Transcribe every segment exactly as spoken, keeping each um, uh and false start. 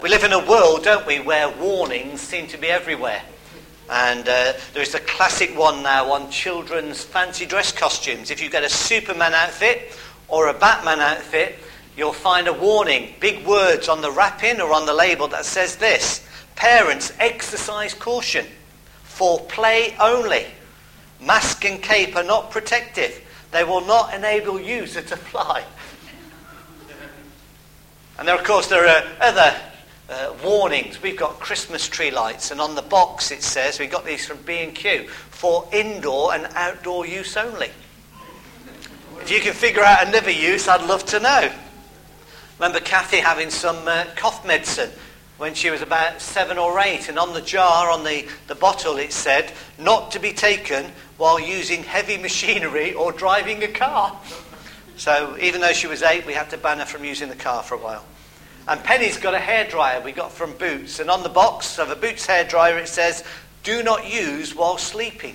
We live in a world, don't we, where warnings seem to be everywhere. And uh, there's a classic one now on children's fancy dress costumes. If you get a Superman outfit or a Batman outfit, you'll find a warning, big words on the wrapping or on the label that says this: parents, exercise caution, for play only. Mask and cape are not protective. They will not enable user to fly. And there, of course, there are other uh, warnings. We've got Christmas tree lights, and on the box it says, we got these from B and Q, for indoor and outdoor use only. If you can figure out another use, I'd love to know. Remember Kathy having some uh, cough medicine when she was about seven or eight, and on the jar, on the, the bottle, it said, not to be taken while using heavy machinery or driving a car. So even though she was eight, we had to ban her from using the car for a while. And Penny's got a hairdryer we got from Boots, and on the box of a Boots hairdryer it says, do not use while sleeping.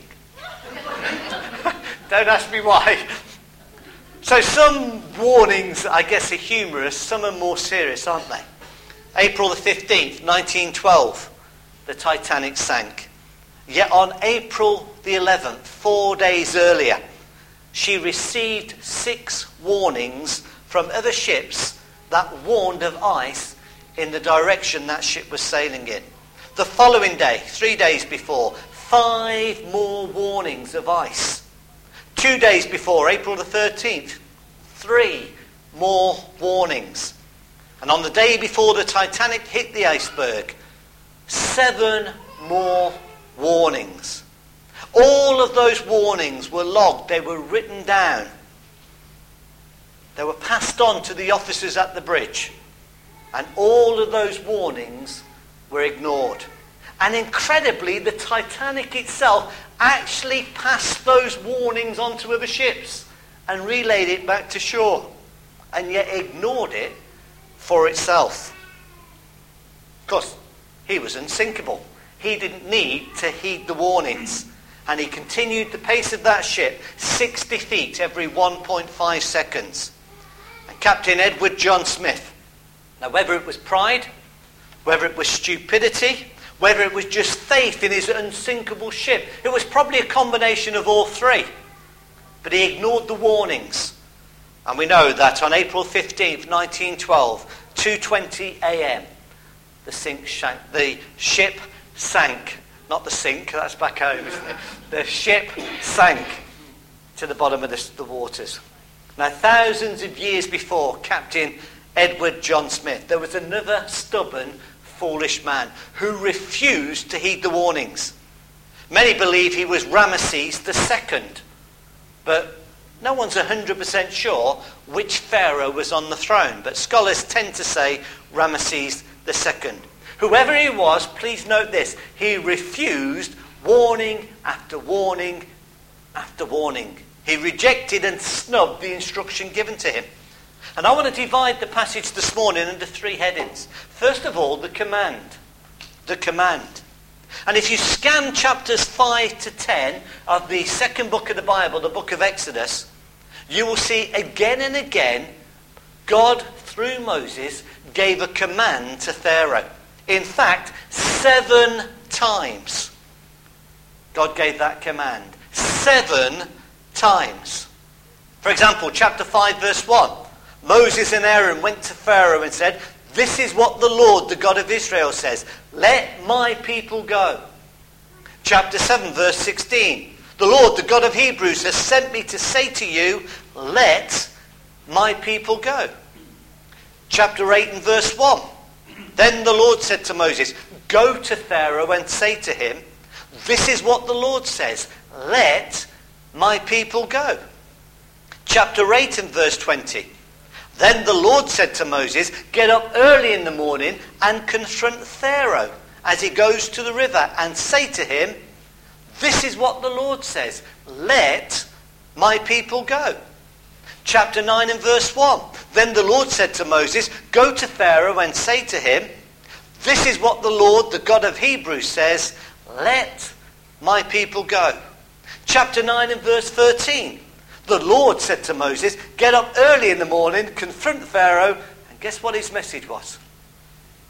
Don't ask me why. So some warnings, I guess, are humorous, some are more serious, aren't they? April the fifteenth, nineteen twelve, the Titanic sank. Yet on April the eleventh, four days earlier, she received six warnings from other ships that warned of ice in the direction that ship was sailing in. The following day, three days before, five more warnings of ice. Two days before, April the thirteenth, three more warnings. And on the day before the Titanic hit the iceberg, seven more warnings. All of those warnings were logged. They were written down. They were passed on to the officers at the bridge. And all of those warnings were ignored. And incredibly, the Titanic itself actually passed those warnings on to other ships and relayed it back to shore, and yet ignored it for itself. Of course, he was unsinkable. He didn't need to heed the warnings. And he continued the pace of that ship sixty feet every one point five seconds. And Captain Edward John Smith, now whether it was pride, whether it was stupidity, whether it was just faith in his unsinkable ship, it was probably a combination of all three. But he ignored the warnings. And we know that on April fifteenth, nineteen twelve, two twenty a.m., the, sink shank, the ship sank. Not the sink, that's back home, isn't it? The ship sank to the bottom of the, the waters. Now, thousands of years before Captain Edward John Smith, there was another stubborn, foolish man who refused to heed the warnings. Many believe he was Ramesses the Second, but no one's one hundred percent sure which pharaoh was on the throne. But scholars tend to say Ramesses the Second. Whoever he was, please note this, he refused warning after warning after warning. He rejected and snubbed the instruction given to him. And I want to divide the passage this morning into three headings. First of all, the command. The command. And if you scan chapters five to ten of the second book of the Bible, the book of Exodus, you will see again and again, God, through Moses, gave a command to Pharaoh. In fact, seven times God gave that command. Seven times. For example, chapter five, verse one. Moses and Aaron went to Pharaoh and said, this is what the Lord, the God of Israel, says. Let my people go. Chapter seven, verse sixteen. The Lord, the God of Hebrews, has sent me to say to you, let my people go. Chapter eight and verse one. Then the Lord said to Moses, go to Pharaoh and say to him, this is what the Lord says, let my people go. Chapter eight and verse twenty. Then the Lord said to Moses, get up early in the morning and confront Pharaoh as he goes to the river and say to him, this is what the Lord says, let my people go. Chapter nine and verse one. Then the Lord said to Moses, go to Pharaoh and say to him, this is what the Lord, the God of Hebrews, says, let my people go. Chapter nine and verse thirteen. The Lord said to Moses, get up early in the morning, confront Pharaoh, and guess what his message was?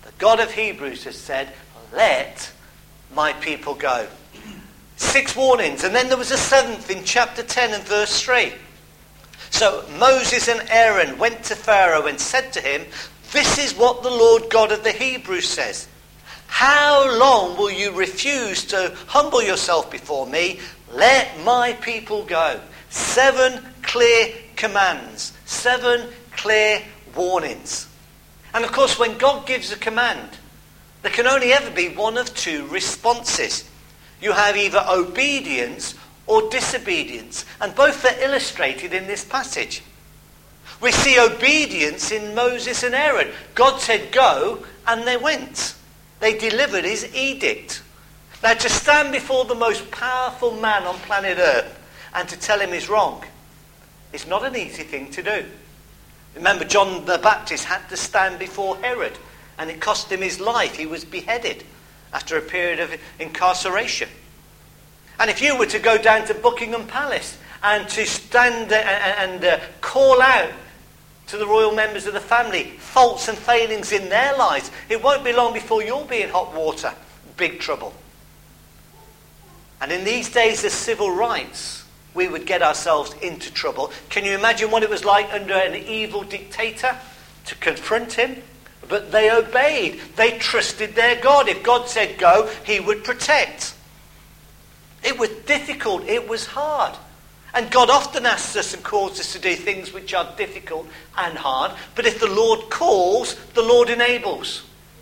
The God of Hebrews has said, let my people go. Six warnings, and then there was a seventh in chapter ten and verse three. So Moses and Aaron went to Pharaoh and said to him, this is what the Lord God of the Hebrews says. How long will you refuse to humble yourself before me? Let my people go. Seven clear commands. Seven clear warnings. And of course, when God gives a command, there can only ever be one of two responses. You have either obedience or disobedience. And both are illustrated in this passage. We see obedience in Moses and Aaron. God said go, and they went. They delivered his edict. Now, to stand before the most powerful man on planet Earth and to tell him he's wrong is not an easy thing to do. Remember, John the Baptist had to stand before Herod, and it cost him his life. He was beheaded after a period of incarceration. And if you were to go down to Buckingham Palace and to stand and, and uh, call out to the royal members of the family faults and failings in their lives, it won't be long before you'll be in hot water, big trouble. And in these days of civil rights, we would get ourselves into trouble. Can you imagine what it was like under an evil dictator to confront him? But they obeyed. They trusted their God. If God said go, he would protect. It was difficult. It was hard. And God often asks us and calls us to do things which are difficult and hard. But if the Lord calls, the Lord enables.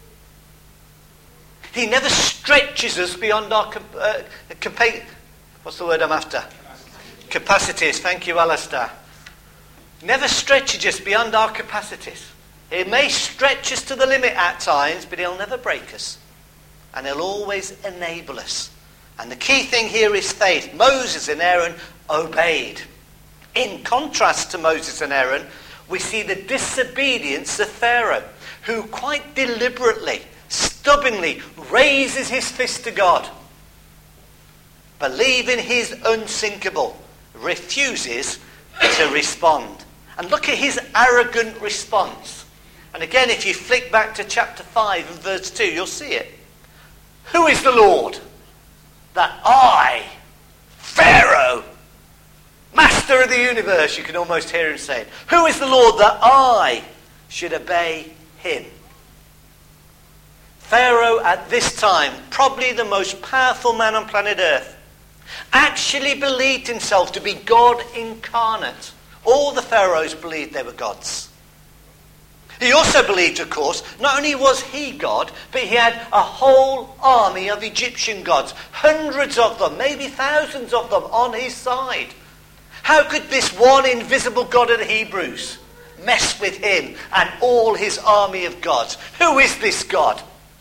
He never stretches us beyond our uh, compa- what's the word I'm after? Capacities. Thank you, Alistair. Never stretches us beyond our capacities. He may stretch us to the limit at times, but he'll never break us. And he'll always enable us. And the key thing here is faith. Moses and Aaron obeyed. In contrast to Moses and Aaron, we see the disobedience of Pharaoh, who quite deliberately, stubbornly raises his fist to God, believing he's unsinkable, refuses to respond. And look at his arrogant response. And again, if you flick back to chapter five and verse two, you'll see it. Who is the Lord that I, Pharaoh, master of the universe, you can almost hear him say it. Who is the Lord that I should obey him? Pharaoh at this time, probably the most powerful man on planet Earth, actually believed himself to be God incarnate. All the pharaohs believed they were gods. He also believed, of course, not only was he God, but he had a whole army of Egyptian gods, hundreds of them, maybe thousands of them on his side. How could this one invisible God of the Hebrews mess with him and all his army of gods? Who is this God?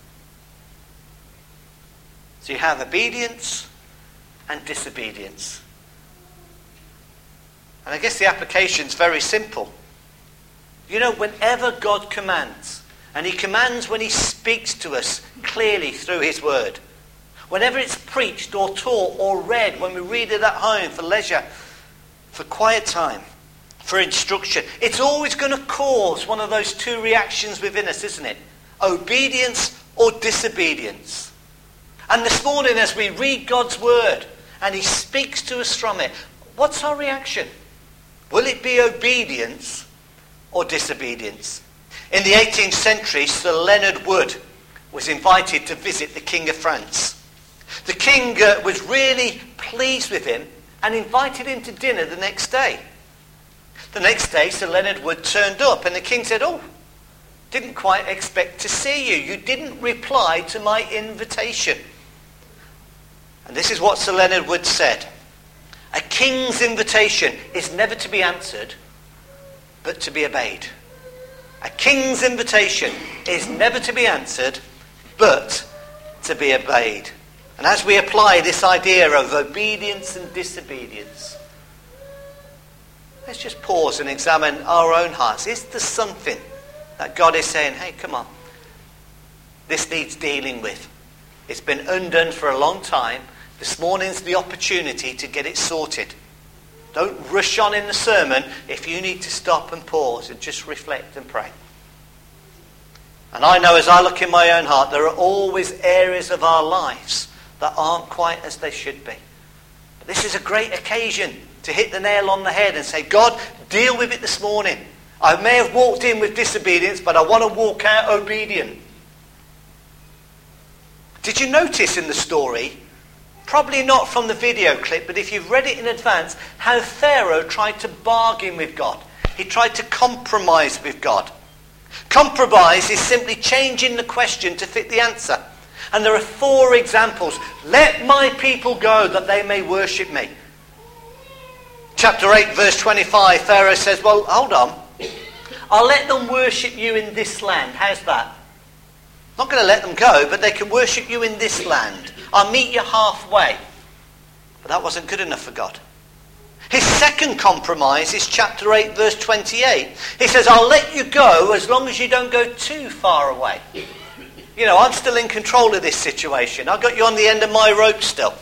So you have obedience and disobedience. And I guess the application's very simple. You know, whenever God commands, and he commands when he speaks to us clearly through his word, whenever it's preached or taught or read, when we read it at home for leisure, for quiet time, for instruction, it's always going to cause one of those two reactions within us, isn't it? Obedience or disobedience. And this morning, as we read God's word and he speaks to us from it, what's our reaction? Will it be obedience or disobedience? In the eighteenth century, Sir Leonard Wood was invited to visit the King of France. The king uh, was really pleased with him and invited him to dinner the next day. The next day, Sir Leonard Wood turned up and the king said, "Oh, didn't quite expect to see you. You didn't reply to my invitation." And this is what Sir Leonard Wood said. A king's invitation is never to be answered, but to be obeyed. A king's invitation is never to be answered, but to be obeyed. And as we apply this idea of obedience and disobedience, let's just pause and examine our own hearts. Is there something that God is saying, hey, come on, this needs dealing with? It's been undone for a long time. This morning's the opportunity to get it sorted. Don't rush on in the sermon if you need to stop and pause and just reflect and pray. And I know as I look in my own heart, there are always areas of our lives that aren't quite as they should be. But this is a great occasion to hit the nail on the head and say, God, deal with it this morning. I may have walked in with disobedience, but I want to walk out obedient. Did you notice in the story, probably not from the video clip, but if you've read it in advance, how Pharaoh tried to bargain with God? He tried to compromise with God. Compromise is simply changing the question to fit the answer. And there are four examples. Let my people go that they may worship me. Chapter eight, verse twenty-five, Pharaoh says, well, hold on. I'll let them worship you in this land. How's that? Not going to let them go, but they can worship you in this land. I'll meet you halfway. But that wasn't good enough for God. His second compromise is chapter eight, verse twenty-eight. He says, I'll let you go as long as you don't go too far away. You know, I'm still in control of this situation. I've got you on the end of my rope still.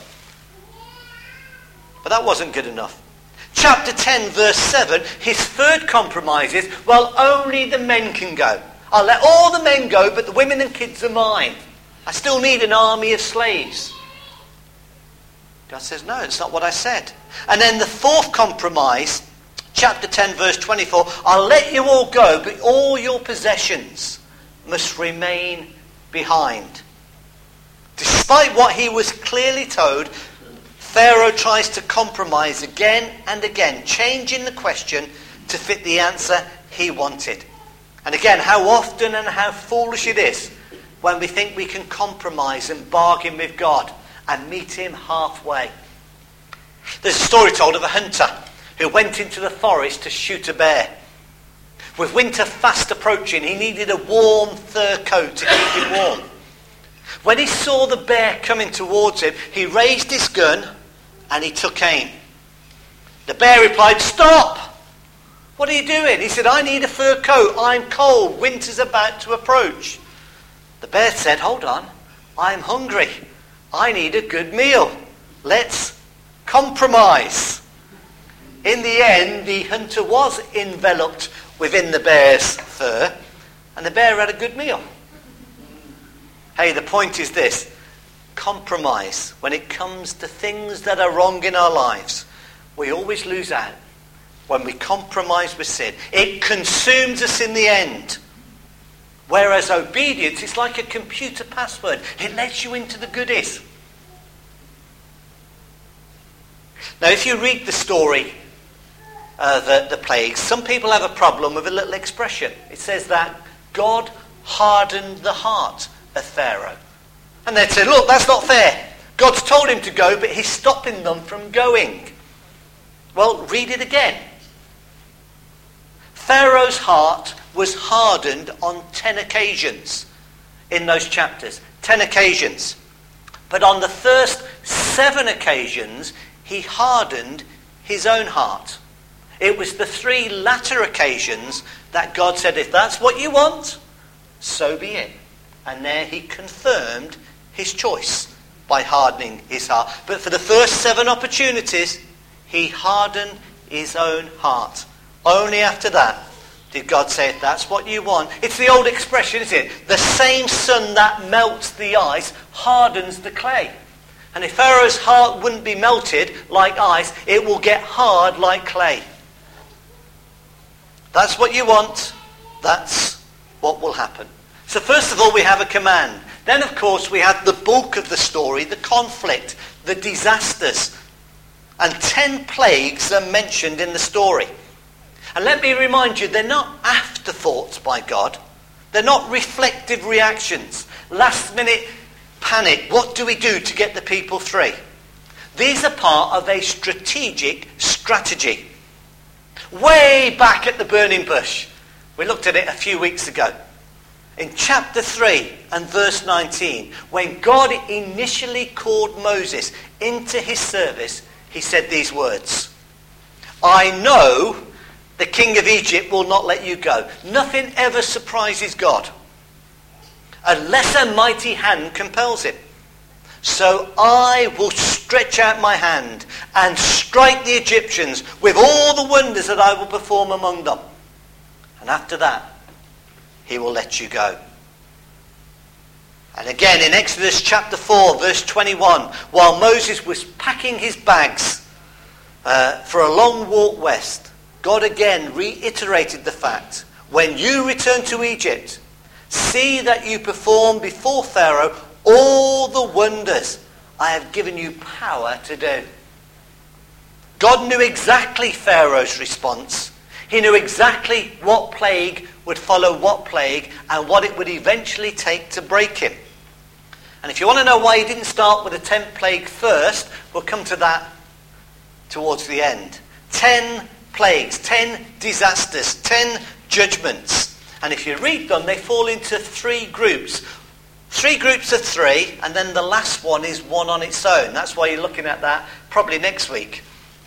But that wasn't good enough. Chapter ten, verse seven, his third compromise is, well, only the men can go. I'll let all the men go, but the women and kids are mine. I still need an army of slaves. God says, no, it's not what I said. And then the fourth compromise, chapter ten, verse twenty-four, I'll let you all go, but all your possessions must remain behind. Despite what he was clearly told, Pharaoh tries to compromise again and again, changing the question to fit the answer he wanted. And again, how often and how foolish it is when we think we can compromise and bargain with God and meet him halfway. There's a story told of a hunter who went into the forest to shoot a bear. With winter fast approaching, he needed a warm fur coat to keep him warm. When he saw the bear coming towards him, he raised his gun and he took aim. The bear replied, stop! What are you doing? He said, I need a fur coat. I'm cold. Winter's about to approach. The bear said, hold on. I'm hungry. I need a good meal. Let's compromise. In the end, the hunter was enveloped within the bear's fur, and the bear had a good meal. Hey, the point is this. Compromise. When it comes to things that are wrong in our lives, we always lose out. When we compromise with sin, it consumes us in the end. Whereas obedience is like a computer password. It lets you into the goodies. Now, if you read the story, uh, the, the plagues, some people have a problem with a little expression. It says that God hardened the heart of Pharaoh. And they'd say, look, that's not fair. God's told him to go, but he's stopping them from going. Well, read it again. Pharaoh's heart was hardened on ten occasions in those chapters. Ten occasions. But on the first seven occasions, he hardened his own heart. It was the three latter occasions that God said, if that's what you want, so be it. And there he confirmed his choice by hardening his heart. But for the first seven opportunities, he hardened his own heart. Only after that did God say, if that's what you want. It's the old expression, isn't it? The same sun that melts the ice hardens the clay. And if Pharaoh's heart wouldn't be melted like ice, it will get hard like clay. That's what you want. That's what will happen. So first of all, we have a command. Then, of course, we have the bulk of the story, the conflict, the disasters. And ten plagues are mentioned in the story. And let me remind you, they're not afterthoughts by God. They're not reflective reactions. Last minute panic. What do we do to get the people free? These are part of a strategic strategy. Way back at the burning bush. We looked at it a few weeks ago. In chapter three and verse nineteen, when God initially called Moses into his service, he said these words. I know the king of Egypt will not let you go. Nothing ever surprises God, unless a mighty hand compels him. So I will stretch out my hand and strike the Egyptians with all the wonders that I will perform among them. And after that, he will let you go. And again in Exodus chapter four, verse twenty-one, while Moses was packing his bags uh, for a long walk west, God again reiterated the fact, when you return to Egypt, see that you perform before Pharaoh all the wonders I have given you power to do. God knew exactly Pharaoh's response. He knew exactly what plague would follow what plague and what it would eventually take to break him. And if you want to know why he didn't start with the tenth plague first, we'll come to that towards the end. Ten plagues, ten disasters, ten judgments. And if you read them, they fall into three groups. Three groups of three, and then the last one is one on its own. That's why you're looking at that probably next week.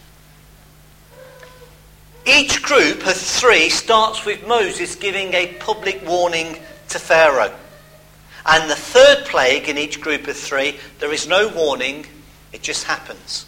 Each group of three starts with Moses giving a public warning to Pharaoh. And the third plague in each group of three, there is no warning, it just happens.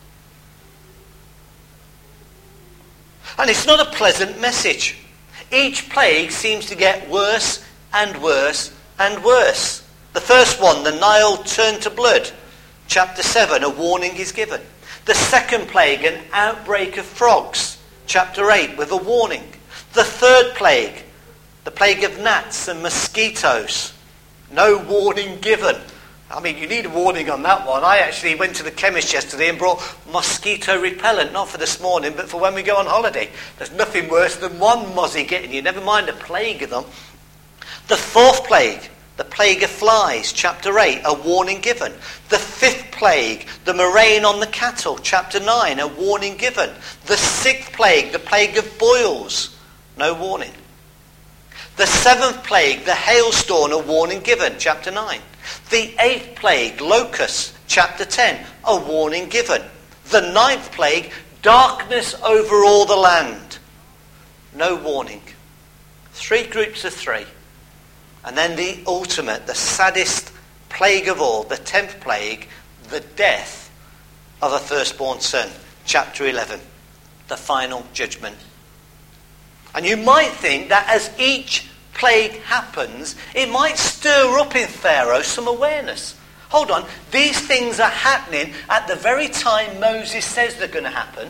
And it's not a pleasant message. Each plague seems to get worse and worse and worse. The first one, the Nile turned to blood. Chapter seven, a warning is given. The second plague, an outbreak of frogs. Chapter eight, with a warning. The third plague, the plague of gnats and mosquitoes. No warning given. I mean, you need a warning on that one. I actually went to the chemist yesterday and brought mosquito repellent, not for this morning, but for when we go on holiday. There's nothing worse than one mozzie getting you, never mind a plague of them. The fourth plague, the plague of flies, chapter eight, a warning given. The fifth plague, the murrain on the cattle, chapter nine, a warning given. The sixth plague, the plague of boils, no warning. The seventh plague, the hailstorm, a warning given, chapter nine. The eighth plague, locusts, chapter ten, a warning given. The ninth plague, darkness over all the land, no warning. Three groups of three. And then the ultimate, the saddest plague of all, the tenth plague, the death of a firstborn son, chapter eleven, the final judgment. And you might think that as each plague happens, it might stir up in Pharaoh some awareness. Hold on, these things are happening at the very time Moses says they're going to happen.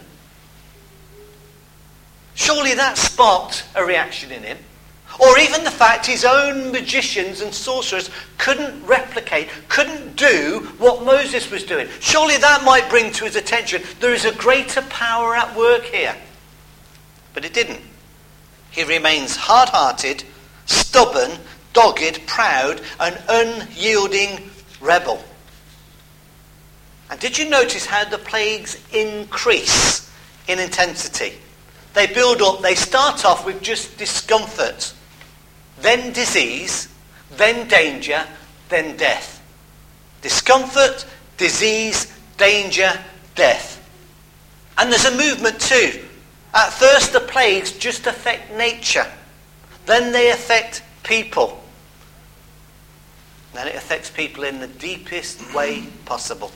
Surely that sparked a reaction in him. Or even the fact his own magicians and sorcerers couldn't replicate, couldn't do what Moses was doing. Surely that might bring to his attention, there is a greater power at work here. But it didn't. He remains hard-hearted, stubborn, dogged, proud, and unyielding rebel. And did you notice how the plagues increase in intensity? They build up, they start off with just discomfort, then disease, then danger, then death. Discomfort, disease, danger, death. And there's a movement too. At first the plagues just affect nature. Then they affect people. Then it affects people in the deepest way possible.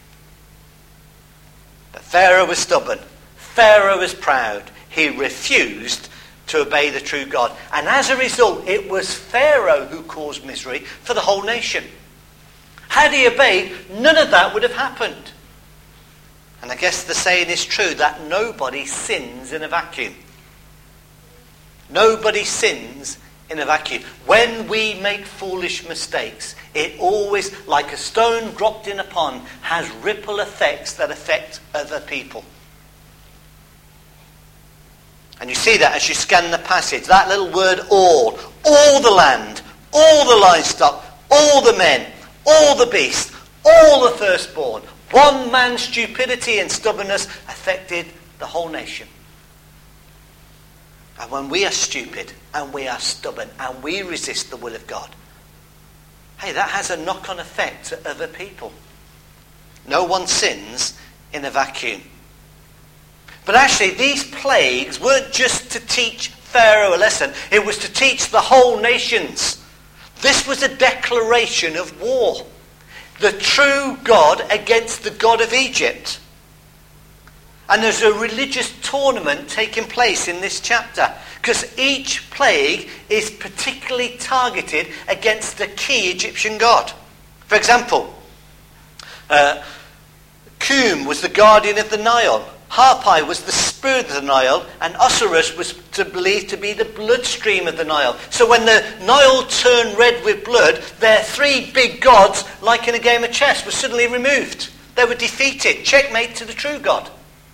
But Pharaoh was stubborn. Pharaoh was proud. He refused to obey the true God. And as a result, it was Pharaoh who caused misery for the whole nation. Had he obeyed, none of that would have happened. And I guess the saying is true that nobody sins in a vacuum. Nobody sins in a vacuum. When we make foolish mistakes, it always, like a stone dropped in a pond, has ripple effects that affect other people. And you see that as you scan the passage. That little word all. All the land, all the livestock, all the men, all the beasts, all the firstborn. One man's stupidity and stubbornness affected the whole nation. And when we are stupid and we are stubborn and we resist the will of God, hey, that has a knock-on effect to other people. No one sins in a vacuum. But actually, these plagues weren't just to teach Pharaoh a lesson. It was to teach the whole nations. This was a declaration of war. The true God against the God of Egypt. And there's a religious tournament taking place in this chapter. because each plague is particularly targeted against the key Egyptian god. For example, uh, Coom was the guardian of the Nile. Harpai was the spirit of the Nile, and Osiris was to believed to be the bloodstream of the Nile. So when the Nile turned red with blood, their three big gods, like in a game of chess, were suddenly removed. They were defeated. Checkmate to the true God.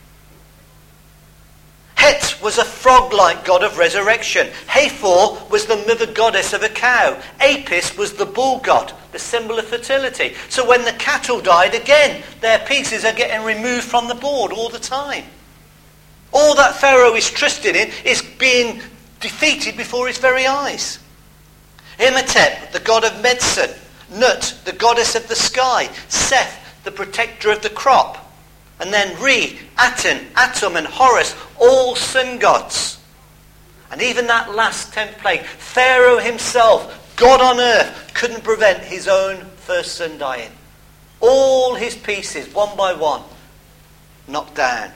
Het was a frog-like god of resurrection. Hathor was the mother goddess of a cow. Apis was the bull god, the symbol of fertility. So when the cattle died, again, their pieces are getting removed from the board all the time. All that Pharaoh is trusting in is being defeated before his very eyes. Imhotep, the god of medicine. Nut, the goddess of the sky. Seth, the protector of the crop. And then Re, Aten, Atum and Horus, all sun gods. And even that last tenth plague, Pharaoh himself, God on earth, couldn't prevent his own first son dying. All his pieces, one by one, knocked down.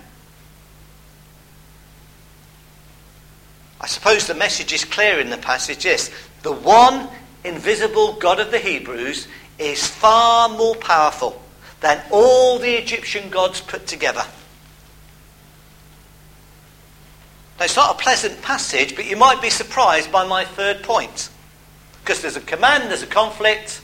I suppose the message is clear in the passage, yes. The one invisible God of the Hebrews is far more powerful than all the Egyptian gods put together. Now, it's not a pleasant passage, but you might be surprised by my third point. Because there's a command, there's a conflict.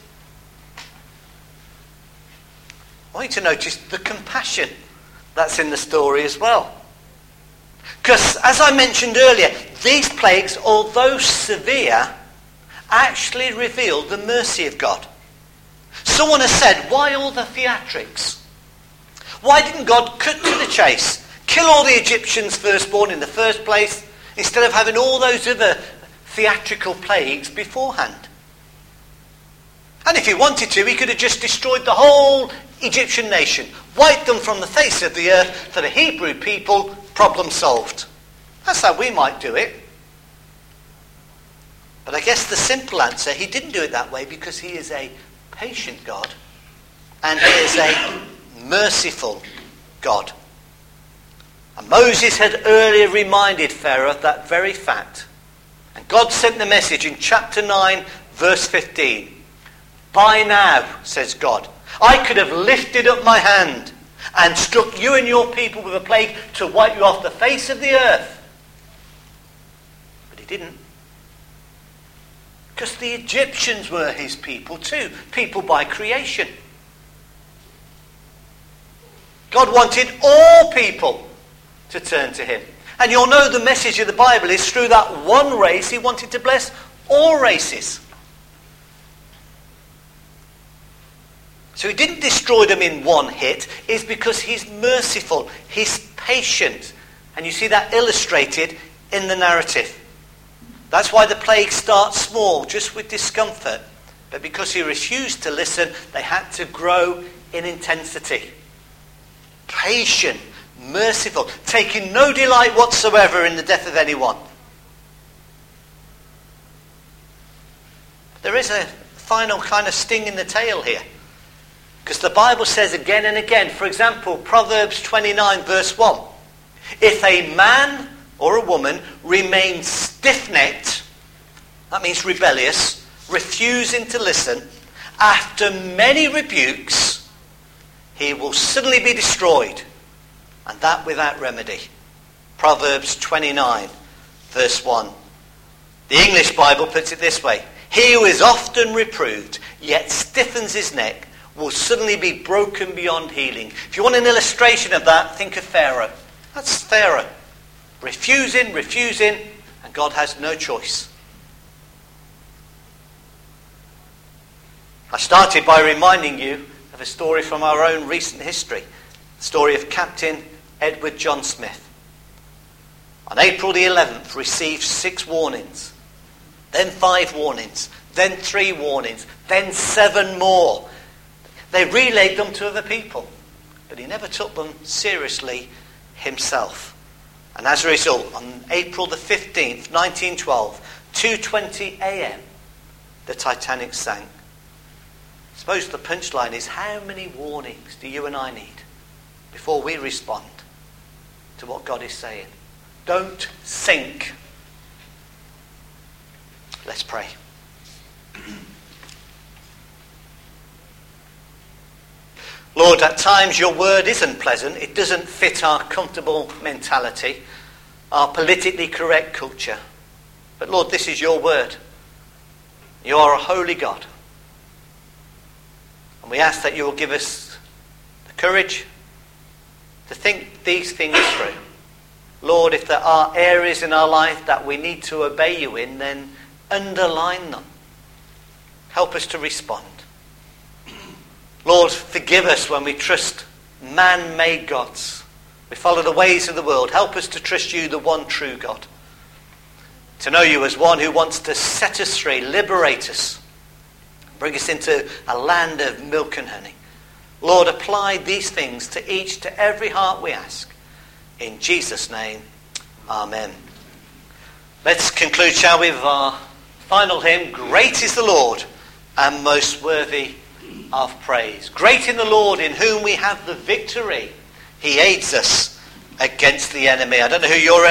I want you to notice the compassion that's in the story as well. Because, as I mentioned earlier, these plagues, although severe, actually reveal the mercy of God. Someone has said, why all the theatrics? Why didn't God cut to the chase? Kill all the Egyptians firstborn in the first place, instead of having all those other theatrical plagues beforehand? And if he wanted to, he could have just destroyed the whole Egyptian nation, wiped them from the face of the earth for the Hebrew people, problem solved. That's how we might do it. But I guess the simple answer, he didn't do it that way because he is a patient God and he is a merciful God. And Moses had earlier reminded Pharaoh of that very fact. And God sent the message in chapter nine, verse fifteen. By now, says God, I could have lifted up my hand and struck you and your people with a plague to wipe you off the face of the earth. But he didn't. Because the Egyptians were his people too, people by creation. God wanted all people to turn to him. And you'll know the message of the Bible is through that one race he wanted to bless all races. So he didn't destroy them in one hit. It's because he's merciful, he's patient. And you see that illustrated in the narrative. That's why the plague starts small, just with discomfort. But because he refused to listen, they had to grow in intensity. Patient, merciful, taking no delight whatsoever in the death of anyone. There is a final kind of sting in the tail here. Because the Bible says again and again, for example, Proverbs twenty-nine verse one, if a man or a woman remains stiff-necked, that means rebellious, refusing to listen, after many rebukes, he will suddenly be destroyed, and that without remedy. Proverbs twenty-nine verse one. The English Bible puts it this way, he who is often reproved, yet stiffens his neck, will suddenly be broken beyond healing. If you want an illustration of that, think of Pharaoh. That's Pharaoh. Refusing, refusing, and God has no choice. I started by reminding you of a story from our own recent history. The story of Captain Edward John Smith. On April the eleventh, received six warnings. Then five warnings. Then three warnings. Then seven more. They relayed them to other people, but he never took them seriously himself. And as a result, on April the fifteenth, nineteen twelve, two twenty a.m., the Titanic sank. I suppose the punchline is, how many warnings do you and I need before we respond to what God is saying? Don't sink. Let's pray. Lord, at times your word isn't pleasant. It doesn't fit our comfortable mentality, our politically correct culture. But Lord, this is your word. You are a holy God. And we ask that you will give us the courage to think these things through. Lord, if there are areas in our life that we need to obey you in, then underline them. Help us to respond. Lord, forgive us when we trust man-made gods. We follow the ways of the world. Help us to trust you, the one true God. To know you as one who wants to set us free, liberate us, bring us into a land of milk and honey. Lord, apply these things to each, to every heart we ask. In Jesus' name, amen. Let's conclude, shall we, with our final hymn, Great is the Lord and most worthy of praise. Great in the Lord, in whom we have the victory. He aids us against the enemy. I don't know who your